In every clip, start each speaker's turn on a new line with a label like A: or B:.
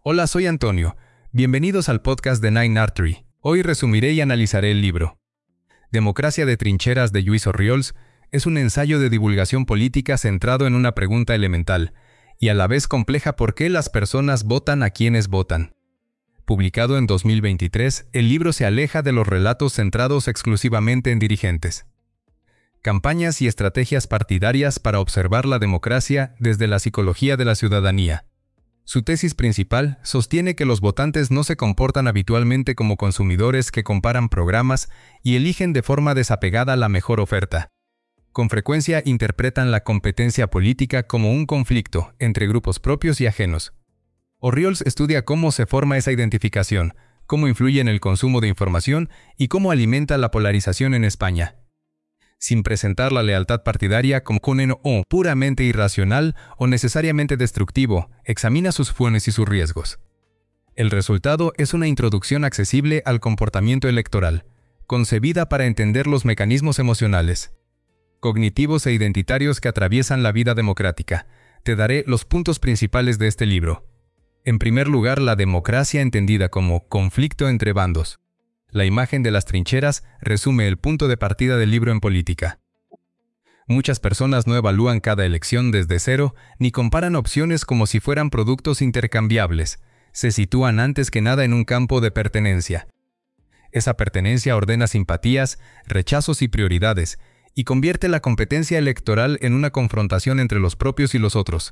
A: Hola, soy Antonio. Bienvenidos al podcast de Nine Artery. Hoy resumiré y analizaré el libro. Democracia de trincheras de Lluís Orriols es un ensayo de divulgación política centrado en una pregunta elemental y a la vez compleja: ¿por qué las personas votan a quienes votan? Publicado en 2023, el libro se aleja de los relatos centrados exclusivamente en dirigentes. Campañas y estrategias partidarias para observar la democracia desde la psicología de la ciudadanía. Su tesis principal sostiene que los votantes no se comportan habitualmente como consumidores que comparan programas y eligen de forma desapegada la mejor oferta. Con frecuencia interpretan la competencia política como un conflicto entre grupos propios y ajenos. Orriols estudia cómo se forma esa identificación, cómo influye en el consumo de información y cómo alimenta la polarización en España. Sin presentar la lealtad partidaria como un o puramente irracional o necesariamente destructivo, examina sus fuentes y sus riesgos. El resultado es una introducción accesible al comportamiento electoral, concebida para entender los mecanismos emocionales, cognitivos e identitarios que atraviesan la vida democrática. Te daré los puntos principales de este libro. En primer lugar, la democracia entendida como conflicto entre bandos. La imagen de las trincheras resume el punto de partida del libro en política. Muchas personas no evalúan cada elección desde cero, ni comparan opciones como si fueran productos intercambiables. Se sitúan antes que nada en un campo de pertenencia. Esa pertenencia ordena simpatías, rechazos y prioridades, y convierte la competencia electoral en una confrontación entre los propios y los otros.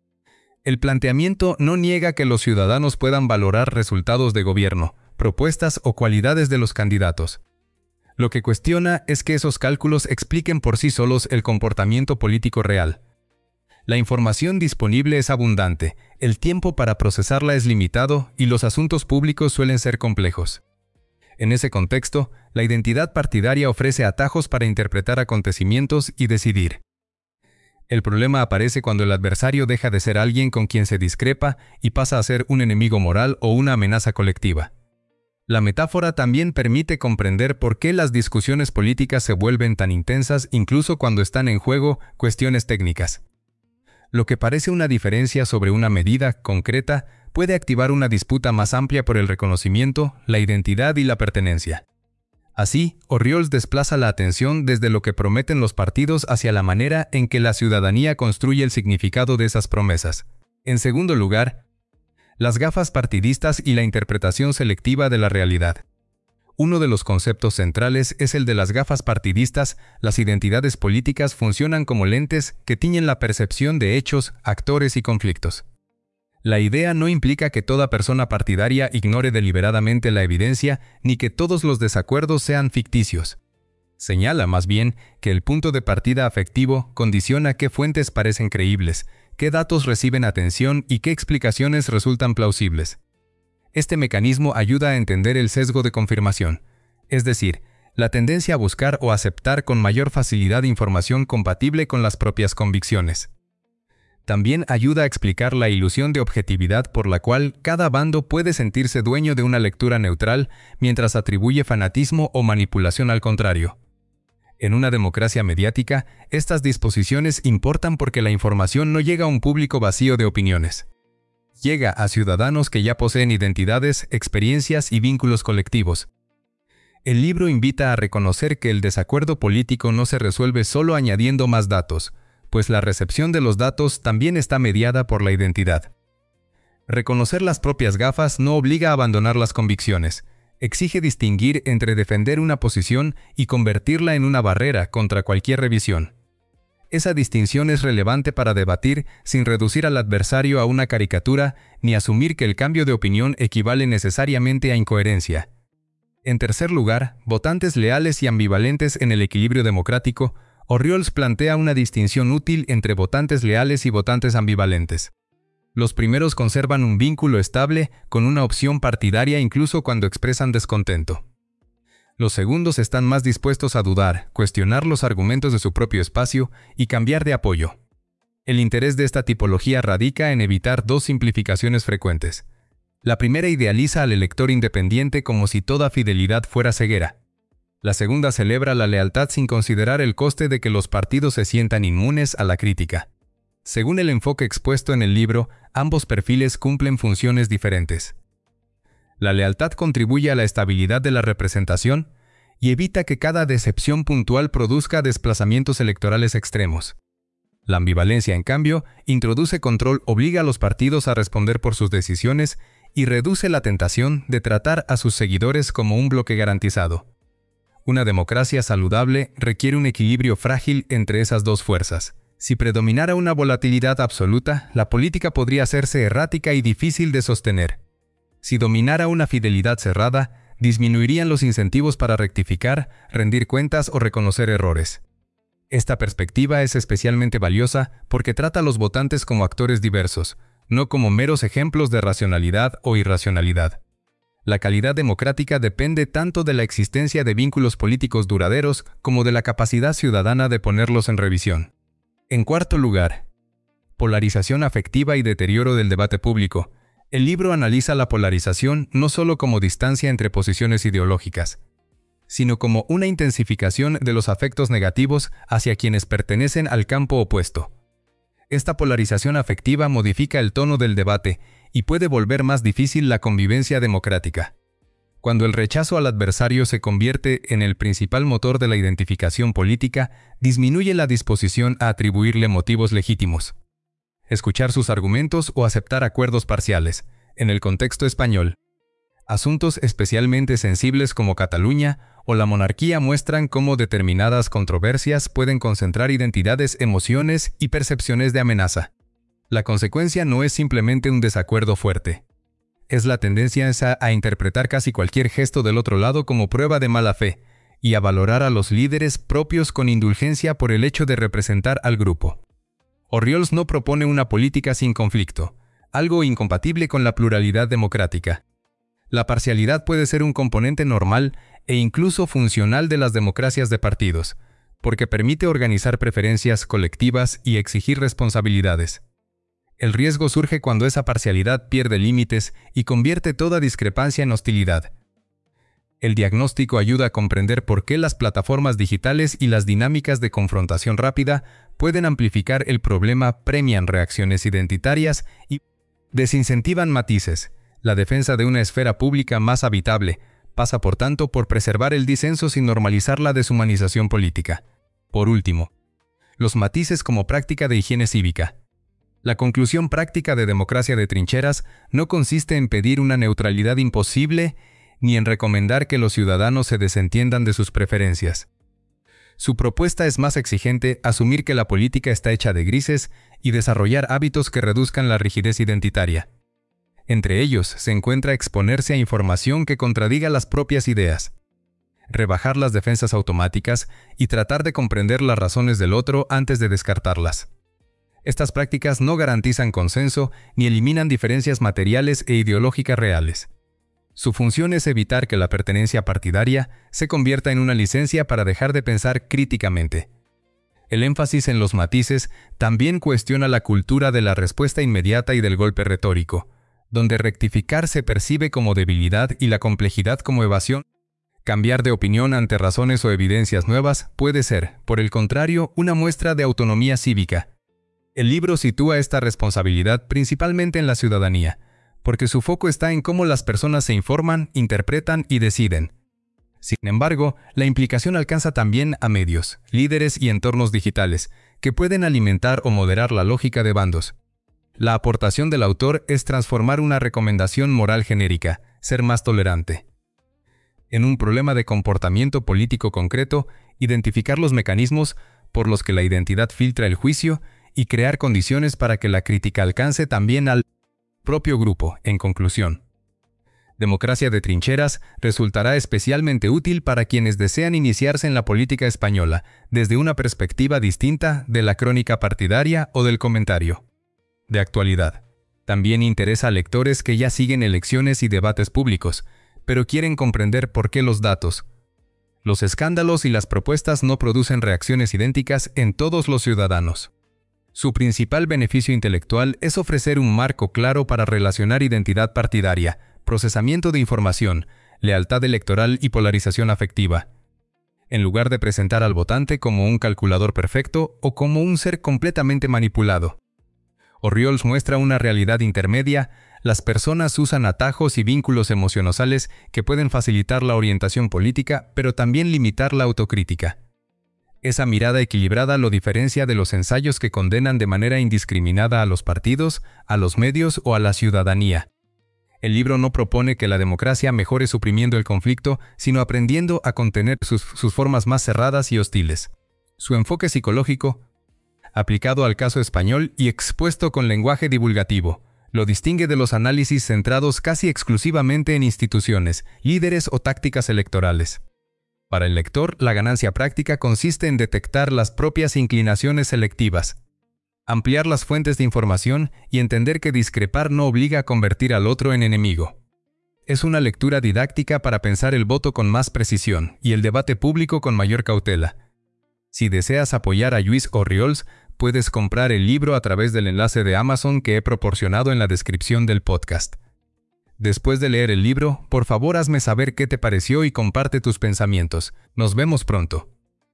A: El planteamiento no niega que los ciudadanos puedan valorar resultados de gobierno, propuestas o cualidades de los candidatos. Lo que cuestiona es que esos cálculos expliquen por sí solos el comportamiento político real. La información disponible es abundante, el tiempo para procesarla es limitado y los asuntos públicos suelen ser complejos. En ese contexto, la identidad partidaria ofrece atajos para interpretar acontecimientos y decidir. El problema aparece cuando el adversario deja de ser alguien con quien se discrepa y pasa a ser un enemigo moral o una amenaza colectiva. La metáfora también permite comprender por qué las discusiones políticas se vuelven tan intensas incluso cuando están en juego cuestiones técnicas. Lo que parece una diferencia sobre una medida concreta puede activar una disputa más amplia por el reconocimiento, la identidad y la pertenencia. Así, Orriols desplaza la atención desde lo que prometen los partidos hacia la manera en que la ciudadanía construye el significado de esas promesas. En segundo lugar, las gafas partidistas y la interpretación selectiva de la realidad. Uno de los conceptos centrales es el de las gafas partidistas. Las identidades políticas funcionan como lentes que tiñen la percepción de hechos, actores y conflictos. La idea no implica que toda persona partidaria ignore deliberadamente la evidencia ni que todos los desacuerdos sean ficticios. Señala más bien que el punto de partida afectivo condiciona qué fuentes parecen creíbles, qué datos reciben atención y qué explicaciones resultan plausibles. Este mecanismo ayuda a entender el sesgo de confirmación, es decir, la tendencia a buscar o aceptar con mayor facilidad información compatible con las propias convicciones. También ayuda a explicar la ilusión de objetividad por la cual cada bando puede sentirse dueño de una lectura neutral mientras atribuye fanatismo o manipulación al contrario. En una democracia mediática, estas disposiciones importan porque la información no llega a un público vacío de opiniones. Llega a ciudadanos que ya poseen identidades, experiencias y vínculos colectivos. El libro invita a reconocer que el desacuerdo político no se resuelve solo añadiendo más datos, pues la recepción de los datos también está mediada por la identidad. Reconocer las propias gafas no obliga a abandonar las convicciones. Exige distinguir entre defender una posición y convertirla en una barrera contra cualquier revisión. Esa distinción es relevante para debatir sin reducir al adversario a una caricatura ni asumir que el cambio de opinión equivale necesariamente a incoherencia. En tercer lugar, votantes leales y ambivalentes en el equilibrio democrático. Orriols plantea una distinción útil entre votantes leales y votantes ambivalentes. Los primeros conservan un vínculo estable con una opción partidaria incluso cuando expresan descontento. Los segundos están más dispuestos a dudar, cuestionar los argumentos de su propio espacio y cambiar de apoyo. El interés de esta tipología radica en evitar dos simplificaciones frecuentes. La primera idealiza al elector independiente como si toda fidelidad fuera ceguera. La segunda celebra la lealtad sin considerar el coste de que los partidos se sientan inmunes a la crítica. Según el enfoque expuesto en el libro, ambos perfiles cumplen funciones diferentes. La lealtad contribuye a la estabilidad de la representación y evita que cada decepción puntual produzca desplazamientos electorales extremos. La ambivalencia, en cambio, introduce control, obliga a los partidos a responder por sus decisiones y reduce la tentación de tratar a sus seguidores como un bloque garantizado. Una democracia saludable requiere un equilibrio frágil entre esas dos fuerzas. Si predominara una volatilidad absoluta, la política podría hacerse errática y difícil de sostener. Si dominara una fidelidad cerrada, disminuirían los incentivos para rectificar, rendir cuentas o reconocer errores. Esta perspectiva es especialmente valiosa porque trata a los votantes como actores diversos, no como meros ejemplos de racionalidad o irracionalidad. La calidad democrática depende tanto de la existencia de vínculos políticos duraderos como de la capacidad ciudadana de ponerlos en revisión. En cuarto lugar, polarización afectiva y deterioro del debate público. El libro analiza la polarización no solo como distancia entre posiciones ideológicas, sino como una intensificación de los afectos negativos hacia quienes pertenecen al campo opuesto. Esta polarización afectiva modifica el tono del debate y puede volver más difícil la convivencia democrática. Cuando el rechazo al adversario se convierte en el principal motor de la identificación política, disminuye la disposición a atribuirle motivos legítimos, escuchar sus argumentos o aceptar acuerdos parciales. En el contexto español, asuntos especialmente sensibles como Cataluña o la monarquía muestran cómo determinadas controversias pueden concentrar identidades, emociones y percepciones de amenaza. La consecuencia no es simplemente un desacuerdo fuerte. Es la tendencia a interpretar casi cualquier gesto del otro lado como prueba de mala fe y a valorar a los líderes propios con indulgencia por el hecho de representar al grupo. Orriols no propone una política sin conflicto, algo incompatible con la pluralidad democrática. La parcialidad puede ser un componente normal e incluso funcional de las democracias de partidos, porque permite organizar preferencias colectivas y exigir responsabilidades. El riesgo surge cuando esa parcialidad pierde límites y convierte toda discrepancia en hostilidad. El diagnóstico ayuda a comprender por qué las plataformas digitales y las dinámicas de confrontación rápida pueden amplificar el problema, premian reacciones identitarias y desincentivan matices. La defensa de una esfera pública más habitable pasa, por tanto, por preservar el disenso sin normalizar la deshumanización política. Por último, los matices como práctica de higiene cívica. La conclusión práctica de Democracia de Trincheras no consiste en pedir una neutralidad imposible ni en recomendar que los ciudadanos se desentiendan de sus preferencias. Su propuesta es más exigente: asumir que la política está hecha de grises y desarrollar hábitos que reduzcan la rigidez identitaria. Entre ellos se encuentra exponerse a información que contradiga las propias ideas, rebajar las defensas automáticas y tratar de comprender las razones del otro antes de descartarlas. Estas prácticas no garantizan consenso ni eliminan diferencias materiales e ideológicas reales. Su función es evitar que la pertenencia partidaria se convierta en una licencia para dejar de pensar críticamente. El énfasis en los matices también cuestiona la cultura de la respuesta inmediata y del golpe retórico, donde rectificar se percibe como debilidad y la complejidad como evasión. Cambiar de opinión ante razones o evidencias nuevas puede ser, por el contrario, una muestra de autonomía cívica. El libro sitúa esta responsabilidad principalmente en la ciudadanía, porque su foco está en cómo las personas se informan, interpretan y deciden. Sin embargo, la implicación alcanza también a medios, líderes y entornos digitales, que pueden alimentar o moderar la lógica de bandos. La aportación del autor es transformar una recomendación moral genérica, ser más tolerante, en un problema de comportamiento político concreto, identificar los mecanismos por los que la identidad filtra el juicio y crear condiciones para que la crítica alcance también al propio grupo. En conclusión, Democracia de Trincheras resultará especialmente útil para quienes desean iniciarse en la política española desde una perspectiva distinta de la crónica partidaria o del comentario de actualidad. También interesa a lectores que ya siguen elecciones y debates públicos, pero quieren comprender por qué los datos, los escándalos y las propuestas no producen reacciones idénticas en todos los ciudadanos. Su principal beneficio intelectual es ofrecer un marco claro para relacionar identidad partidaria, procesamiento de información, lealtad electoral y polarización afectiva, en lugar de presentar al votante como un calculador perfecto o como un ser completamente manipulado. Orriols muestra una realidad intermedia. Las personas usan atajos y vínculos emocionales que pueden facilitar la orientación política, pero también limitar la autocrítica. Esa mirada equilibrada lo diferencia de los ensayos que condenan de manera indiscriminada a los partidos, a los medios o a la ciudadanía. El libro no propone que la democracia mejore suprimiendo el conflicto, sino aprendiendo a contener sus formas más cerradas y hostiles. Su enfoque psicológico, aplicado al caso español y expuesto con lenguaje divulgativo, lo distingue de los análisis centrados casi exclusivamente en instituciones, líderes o tácticas electorales. Para el lector, la ganancia práctica consiste en detectar las propias inclinaciones selectivas, ampliar las fuentes de información y entender que discrepar no obliga a convertir al otro en enemigo. Es una lectura didáctica para pensar el voto con más precisión y el debate público con mayor cautela. Si deseas apoyar a Lluís Orriols, puedes comprar el libro a través del enlace de Amazon que he proporcionado en la descripción del podcast. Después de leer el libro, por favor hazme saber qué te pareció y comparte tus pensamientos. Nos vemos pronto.